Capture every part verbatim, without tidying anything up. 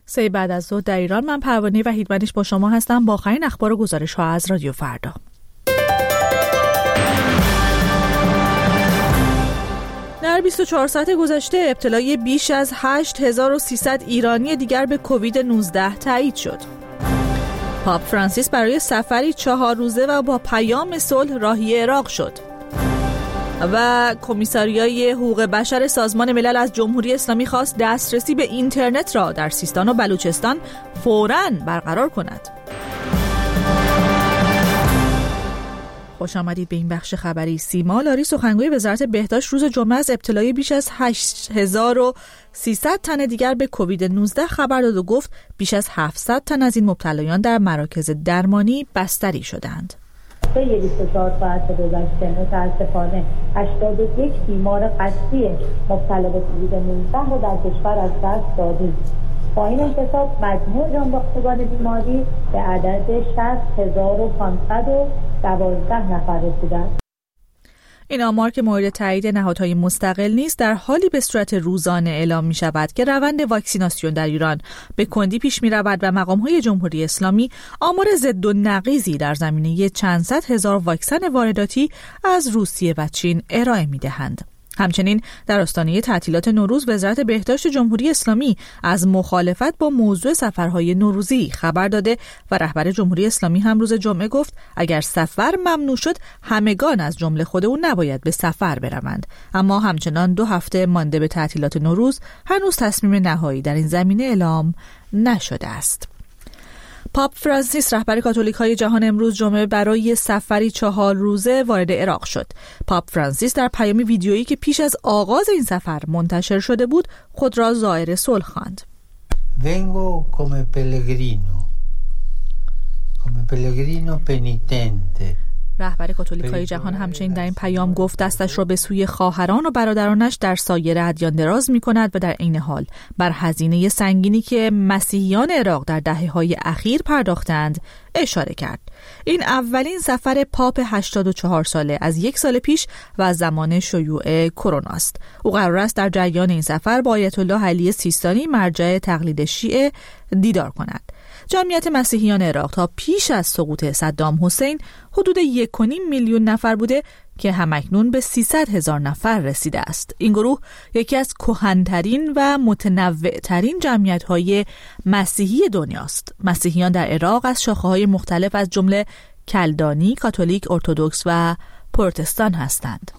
سه بعد از ظهر در ایران. من پروانه وحیدمنش با شما هستم با آخرین اخبار و گزارش ها از رادیو فردا. در بیست و چهار ساعت گذشته ابتلای بیش از هشت هزار و سیصد ایرانی دیگر به کووید نوزده تایید شد. پاپ فرانسیس برای سفری چهار روزه و با پیام صلح راهی عراق شد. و کمیساریای حقوق بشر سازمان ملل از جمهوری اسلامی خواست دسترسی به اینترنت را در سیستان و بلوچستان فوراً برقرار کند. خوش آمدید به این بخش خبری. سیما لاری سخنگوی وزارت بهداشت روز جمعه از ابتلای بیش از هشت هزار و سیصد تن دیگر به کووید نوزده خبر داد و گفت بیش از هفتصد تن از این مبتلایان در مراکز درمانی بستری شدند. طی بیست و چهار ساعت گذشته متاسفانه هشتاد و یک بیمار قطعی مبتلا به کووید نوزده را در کشور از دست دادیم. با این حساب مجموع جانباختگان بیماری به عدد شصت هزار و پانصد و دوازده نفر رسیدند. این آمار که مورد تایید نهادهای مستقل نیست در حالی به صورت روزانه اعلام می شود که روند واکسیناسیون در ایران به کندی پیش می رود و مقامهای جمهوری اسلامی آمار ضد و نقیضی در زمینه چند صد هزار واکسن وارداتی از روسیه و چین ارائه می دهند. همچنین در آستانه تعطیلات نوروز وزارت بهداشت جمهوری اسلامی از مخالفت با موضوع سفرهای نوروزی خبر داده و رهبر جمهوری اسلامی هم روز جمعه گفت اگر سفر ممنوع شد همگان از جمله خود او نباید به سفر بروند. اما همچنان دو هفته مانده به تعطیلات نوروز هنوز تصمیم نهایی در این زمینه اعلام نشده است. پاپ فرانسیس رهبر کاتولیک‌های جهان امروز جمعه برای سفری چهار روزه وارد عراق شد. پاپ فرانسیس در پیامی ویدیویی که پیش از آغاز این سفر منتشر شده بود خود را زائر صلح خواند. Vengo come pellegrino come pellegrino penitente. رهبر کاتولیک‌های جهان همچنین در این پیام گفت دستش را به سوی خواهران و برادرانش در سایر ادیان دراز می‌کند و در عین حال بر هزینه سنگینی که مسیحیان عراق در دهه‌های اخیر پرداختند اشاره کرد. این اولین سفر پاپ هشتاد و چهار ساله از یک سال پیش و از زمان شیوع کرونا است. او قرار است در جریان این سفر با آیت الله علی سیستانی مرجع تقلید شیعه دیدار کند. جمعیت مسیحیان عراق تا پیش از سقوط صدام حسین حدود یک و نیم میلیون نفر بوده که همکنون به سیصد هزار نفر رسیده است. این گروه یکی از کهن‌ترین و متنوع‌ترین جمعیت‌های مسیحی دنیاست. مسیحیان در عراق از شاخه‌های مختلف از جمله کلدانی، کاتولیک، ارتدوکس و پروتستان هستند.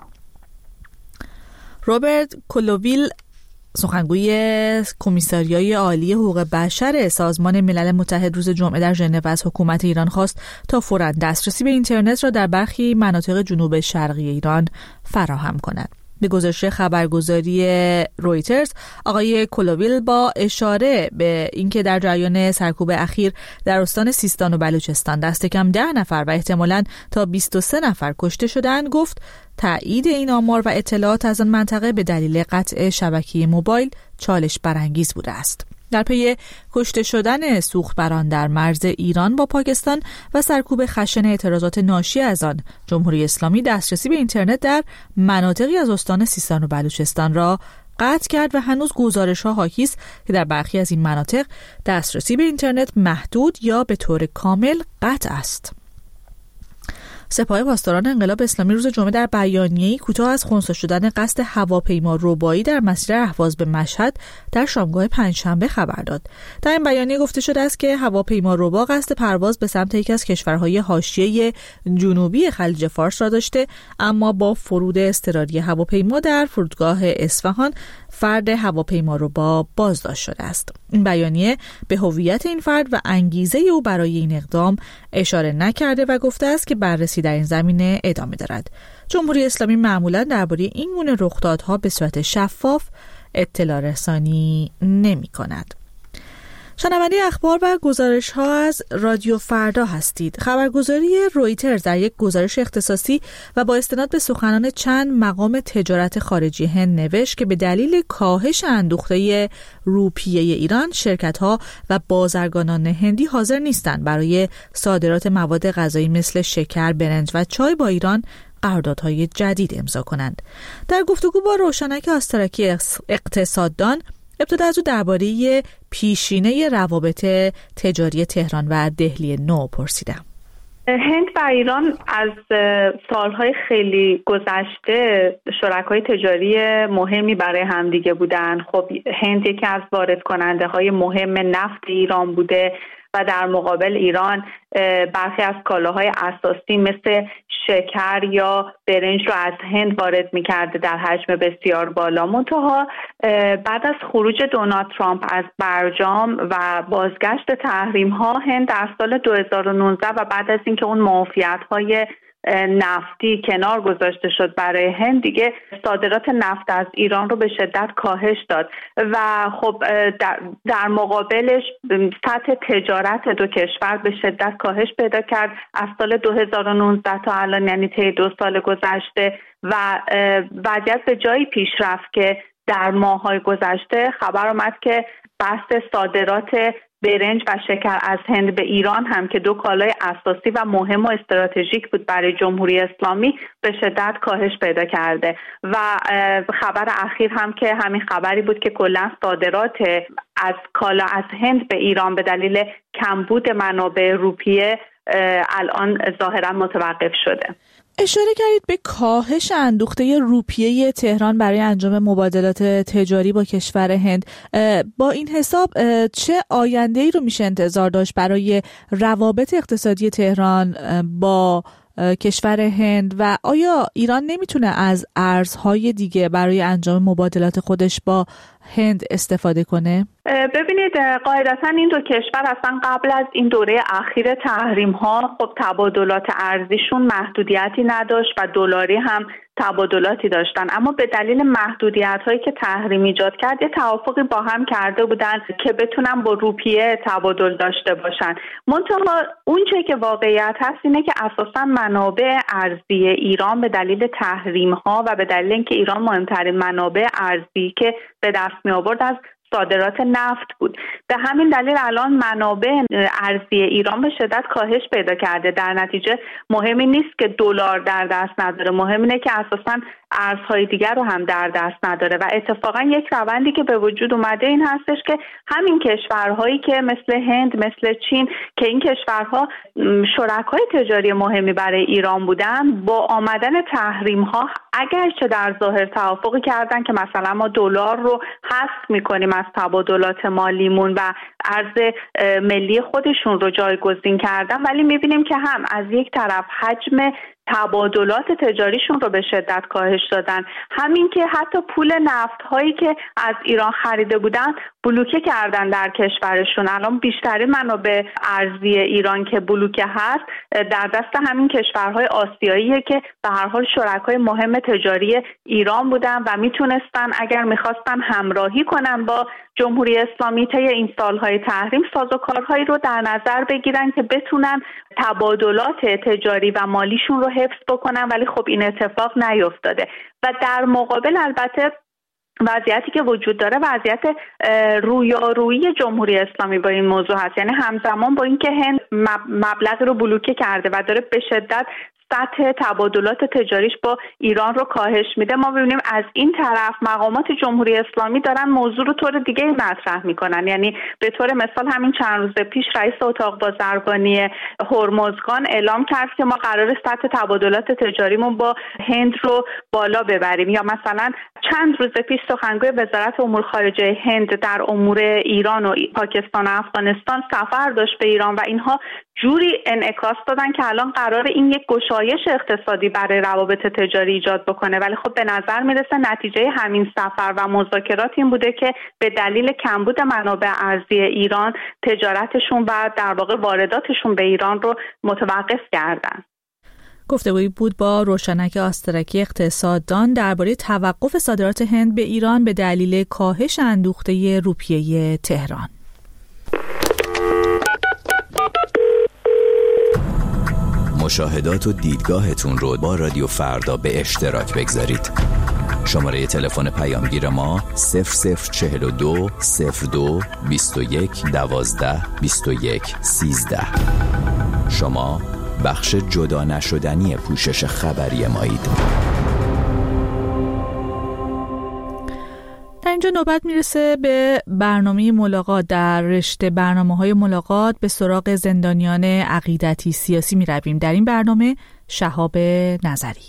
روبرت کلوویل سخنگوی کمیساریای عالی حقوق بشر سازمان ملل متحد روز جمعه در ژنو از حکومت ایران خواست تا فوراً دسترسی به اینترنت را در برخی مناطق جنوب شرقی ایران فراهم کند. به گزارش خبرگزاری رویترز، آقای کلوویل با اشاره به اینکه در جریان سرکوب اخیر در استان سیستان و بلوچستان دست کم ده نفر و احتمالاً تا بیست و سه نفر کشته شدند، گفت تایید این آمار و اطلاعات از آن منطقه به دلیل قطع شبکه موبایل چالش برانگیز بوده است. در پی کشته شدن سوختبران در مرز ایران با پاکستان و سرکوب خشن اعتراضات ناشی از آن، جمهوری اسلامی دسترسی به اینترنت در مناطقی از استان سیستان و بلوچستان را قطع کرد و هنوز گزارش‌ها حاکی است که در برخی از این مناطق دسترسی به اینترنت محدود یا به طور کامل قطع است. سپاه پاسداران انقلاب اسلامی روز جمعه در بیانیه‌ای کوتاه از خنثی شدن قصد هواپیما ربایی در مسیر اهواز به مشهد در شامگاه پنجشنبه خبر داد. در این بیانیه گفته شده است که هواپیما ربا قصد پرواز به سمت یکی از کشورهای حاشیه جنوبی خلیج فارس را داشته، اما با فرود اضطراری هواپیما در فرودگاه اصفهان فرد هواپیما ربا بازداشت شده است. این بیانیه به هویت این فرد و انگیزه او برای این اقدام اشاره نکرده و گفته است که بررسی در این زمینه ادامه دارد. جمهوری اسلامی معمولاً درباره این گونه رخدادها به صورت شفاف اطلاع رسانی نمی کند. شنونده اخبار و گزارش ها از رادیو فردا هستید. خبرگزاری رویترز در یک گزارش اختصاصی و با استناد به سخنان چند مقام تجارت خارجی هند نوشت که به دلیل کاهش اندوخته روپیه ایران، شرکت ها و بازرگانان هندی حاضر نیستند برای صادرات مواد غذایی مثل شکر، برنج و چای با ایران قراردادهای جدید امضا کنند. در گفتگو با روشنک آسترکی اقتصاددان، ابتدا از او درباره پیشینه روابط تجاری تهران و دهلی نو پرسیدم. هند و ایران از سالهای خیلی گذشته شرکای تجاری مهمی برای همدیگه بودن. خب هند یکی از وارد کننده های مهم نفت ایران بوده و در مقابل ایران برخی از کالاهای اساسی مثل شکر یا برنج رو از هند وارد می‌کرده در حجم بسیار بالا. منتها بعد از خروج دونالد ترامپ از برجام و بازگشت تحریم‌ها، هند در سال دو هزار و نوزده و بعد از اینکه اون معافیت‌های نفتی کنار گذاشته شد برای هند، دیگه صادرات نفت از ایران رو به شدت کاهش داد و خب در, در مقابلش سطح تجارت دو کشور به شدت کاهش پیدا کرد از سال دو هزار و نوزده تا الان، یعنی طی دو سال گذشته، و وضعیت به جایی پیش رفت که در ماه‌های گذشته خبر آمد که بحث صادرات برنج و شکر از هند به ایران هم که دو کالای اساسی و مهم و استراتژیک بود برای جمهوری اسلامی به شدت کاهش پیدا کرده و خبر اخیر هم که همین خبری بود که کلا صادرات از کالا از هند به ایران به دلیل کمبود منابع روپیه الان ظاهرا متوقف شده. اشاره کردید به کاهش اندوخته روپیه تهران برای انجام مبادلات تجاری با کشور هند. با این حساب چه آینده‌ای رو میشه انتظار داشت برای روابط اقتصادی تهران با کشور هند و آیا ایران نمیتونه از ارزهای دیگه برای انجام مبادلات خودش با هند استفاده کنه؟ ببینید، قاعدتا این دو کشور اصلا قبل از این دوره اخیر تحریم ها خب تبادلات ارزیشون محدودیتی نداشت و دلاری هم تبادلاتی داشتن، اما به دلیل محدودیت هایی که تحریم ایجاد کرد یه توافقی با هم کرده بودن که بتونن با روپیه تبادل داشته باشن. منتها اون چه که واقعیت هست اینه که اساسا منابع ارزی ایران به دلیل تحریم ها و به دلیل اینکه ایران مهمترین منابع ارزی که به دست می آورد از صادرات نفت بود، به همین دلیل الان منابع ارزی ایران به شدت کاهش پیدا کرده. در نتیجه مهمی نیست که دلار در دست نداره، مهم اینه که اساساً ارزهای دیگر رو هم در دست نداره و اتفاقا یک روندی که به وجود اومده این هستش که همین کشورهایی که مثل هند، مثل چین که این کشورها شرکای تجاری مهمی برای ایران بودن، با آمدن تحریم ها اگرچه در ظاهر توافقی کردن که مثلا ما دلار رو حذف میکنیم از تبادلات مالیمون و ارز ملی خودشون رو جایگزین کردن، ولی میبینیم که هم از یک طرف حجم تبادلات تجاریشون رو به شدت کاهش دادن، همین که حتی پول نفت هایی که از ایران خریده بودن بلوکه کردن در کشورشون. الان بیشترین منابع ارزی ایران که بلوکه هست در دست همین کشورهای آسیاییه که به هر حال شرکای مهم تجاری ایران بودن و میتونستن اگر میخواستن همراهی کنن با جمهوری اسلامی طی این سالهای تحریم سازوکارهایی رو در نظر بگیرن که بتونن تبادلات تجاری و مالیشون رو حفظ بکنن، ولی خب این اتفاق نیفتاده و در مقابل البته وضعیتی که وجود داره وضعیت رویارویی جمهوری اسلامی با این موضوع هست، یعنی همزمان با اینکه هند مبلغ رو بلوکه کرده و داره به شدت سطح تبادلات تجاریش با ایران رو کاهش میده، ما ببینیم از این طرف مقامات جمهوری اسلامی دارن موضوع رو طور دیگه مطرح میکنن. یعنی به طور مثال همین چند روز پیش رئیس اتاق بازرگانی هرمزگان اعلام کرد که ما قرار سطح تبادلات تجاریمون با هند رو بالا ببریم، یا مثلا چند روز پیش سخنگوی وزارت امور خارجه هند در امور ایران و پاکستان و افغانستان سفر داشت به ایران و اینها جوری انعکاس دادن که الان قرار این یک گشایش اقتصادی برای روابط تجاری ایجاد بکنه، ولی خب به نظر میرسه نتیجه همین سفر و مذاکرات این بوده که به دلیل کمبود منابع ارزی ایران تجارتشون و در واقع وارداتشون به ایران رو متوقف کردن. گفتگویی بود با روشنک آسترکی اقتصاددان درباره توقف صادرات هند به ایران به دلیل کاهش اندوخته روپیه تهران. مشاهدات و دیدگاهتون رو با رادیو فردا به اشتراک بگذارید. شماره تلفن پیامگیر ما صفر صفر چهل و دو صفر دو بیست و یک دوازده بیست و یک سیزده. شما بخش جدا نشدنی پوشش خبری مایید. در اینجا اینجا نوبت میرسه به برنامه ملاقات. در رشته برنامه‌های ملاقات به سراغ زندانیان عقیدتی سیاسی میرویم. در این برنامه شهاب نظری.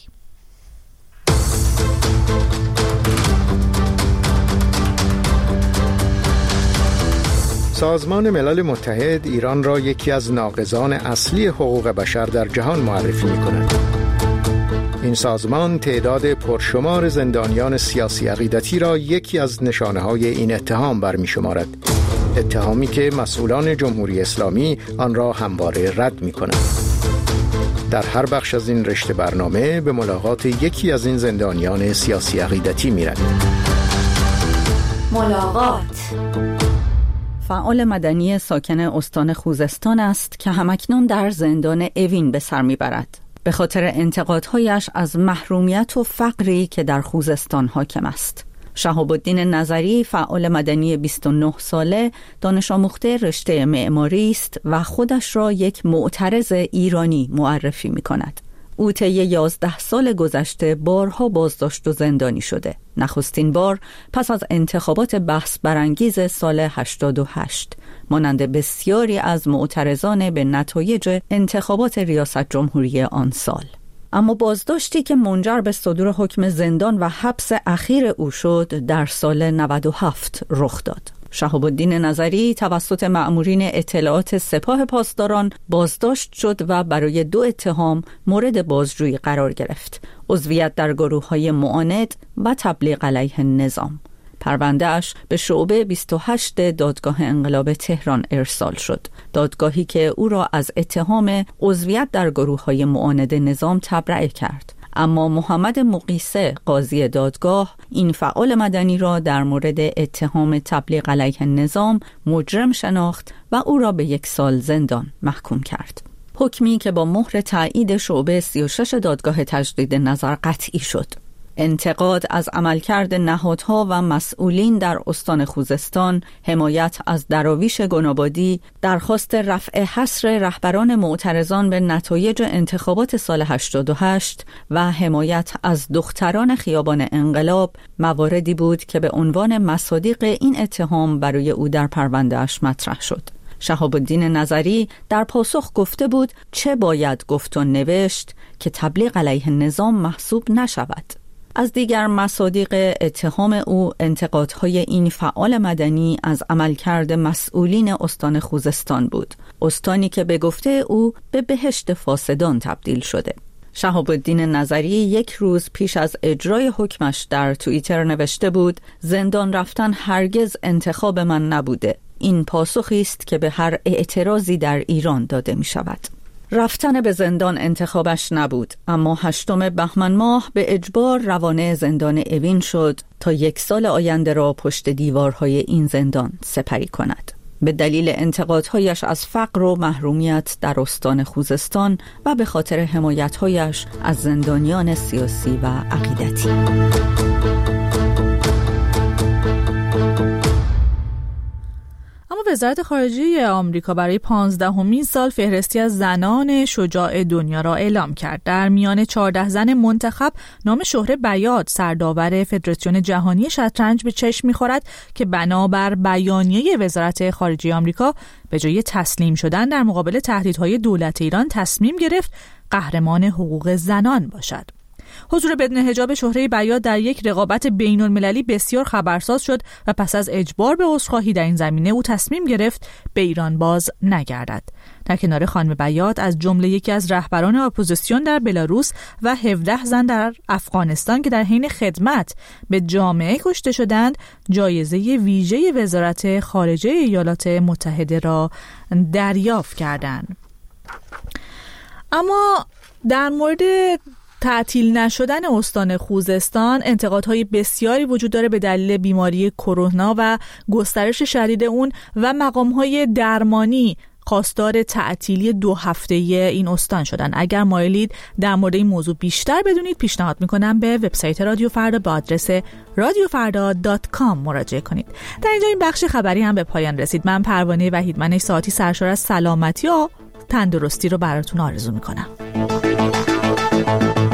سازمان ملل متحد ایران را یکی از ناقضان اصلی حقوق بشر در جهان معرفی می‌کند. این سازمان تعداد پرشمار زندانیان سیاسی عقیدتی را یکی از نشانه‌های این اتهام برمی‌شمارد. اتهامی که مسئولان جمهوری اسلامی آن را همواره رد می‌کنند. در هر بخش از این رشته برنامه به ملاقات یکی از این زندانیان سیاسی عقیدتی می‌رویم. ملاقات. فعال مدنی ساکن استان خوزستان است که همکنون در زندان اوین به سر میبرد به خاطر انتقادهایش از محرومیت و فقری که در خوزستان حاکم است. شهاب الدین نظری فعال مدنی بیست و نه ساله دانش آموخته رشته معماری است و خودش را یک معترض ایرانی معرفی می کند. او طی یازده سال گذشته بارها بازداشت و زندانی شده. نخستین بار پس از انتخابات بحث برانگیز سال هشتاد و هشت، مانند بسیاری از معترضان به نتایج انتخابات ریاست جمهوری آن سال. اما بازداشتی که منجر به صدور حکم زندان و حبس اخیر او شد در سال نود و هفت رخ داد. شهاب الدین نظری توسط مأمورین اطلاعات سپاه پاسداران بازداشت شد و برای دو اتهام مورد بازجویی قرار گرفت: عضویت در گروه‌های معاند و تبلیغ علیه نظام. پرونده‌اش به شعبه بیست و هشت دادگاه انقلاب تهران ارسال شد، دادگاهی که او را از اتهام عضویت در گروه‌های معاند نظام تبرئه کرد. اما محمد مقیسه قاضی دادگاه این فعال مدنی را در مورد اتهام تبلیغ علیه نظام مجرم شناخت و او را به یک سال زندان محکوم کرد. حکمی که با مهر تایید شعبه سی و شش دادگاه تجدید نظر قطعی شد. انتقاد از عملکرد نهادها و مسئولین در استان خوزستان، حمایت از دراویش گنابادی، درخواست رفع حصر رهبران معترضان به نتایج انتخابات سال هشتاد و هشت و حمایت از دختران خیابان انقلاب مواردی بود که به عنوان مصادیق این اتهام برای او در پرونده‌اش مطرح شد. شهاب الدین نظری در پاسخ گفته بود چه باید گفت و نوشت که تبلیغ علیه نظام محسوب نشود. از دیگر مصادیق اتهام او انتقادهای این فعال مدنی از عملکرد مسئولین استان خوزستان بود، استانی که به گفته او به بهشت فاسدان تبدیل شده. شهاب الدین نظری یک روز پیش از اجرای حکمش در توییتر نوشته بود: زندان رفتن هرگز انتخاب من نبوده. این پاسخی است که به هر اعتراضی در ایران داده می شود. رفتن به زندان انتخابش نبود، اما هشتم بهمن ماه به اجبار روانه زندان اوین شد تا یک سال آینده را پشت دیوارهای این زندان سپری کند. به دلیل انتقادهایش از فقر و محرومیت در استان خوزستان و به خاطر حمایتهایش از زندانیان سیاسی و عقیدتی. وزارت خارجه آمریکا برای پانزدهمین سال فهرستی از زنان شجاع دنیا را اعلام کرد. در میان چهارده زن منتخب نام شهره بیات، سرداور فدراسیون جهانی شطرنج، به چشم می‌خورد که بنابر بیانیه وزارت خارجه آمریکا به جای تسلیم شدن در مقابل تهدیدهای دولت ایران تصمیم گرفت قهرمان حقوق زنان باشد. حضور بدون حجاب شهره بیات در یک رقابت بین المللی بسیار خبرساز شد و پس از اجبار به عذرخواهی در این زمینه او تصمیم گرفت به ایران باز نگردد. در کنار خانم بیات از جمله یکی از رهبران اپوزیسیون در بلاروس و هفده زن در افغانستان که در حین خدمت به جامعه کشته شدند، جایزه ویژه وزارت خارجه ایالات متحده را دریافت کردند. اما در مورد تعطیل نشدن استان خوزستان انتقادهای بسیاری وجود داره به دلیل بیماری کرونا و گسترش شدید اون و مقامهای درمانی خواستار تعطیلی دو هفته‌ای این استان شدن. اگر مایلید در مورد این موضوع بیشتر بدونید، پیشنهاد میکنم به وبسایت رادیو فردا با آدرس رادیو فردا دات کام مراجعه کنید. در اینجا این بخش خبری هم به پایان رسید. من پروانه وحیدمنش ساعتی سرشار از سلامتی و تندرستی رو براتون آرزو میکنم.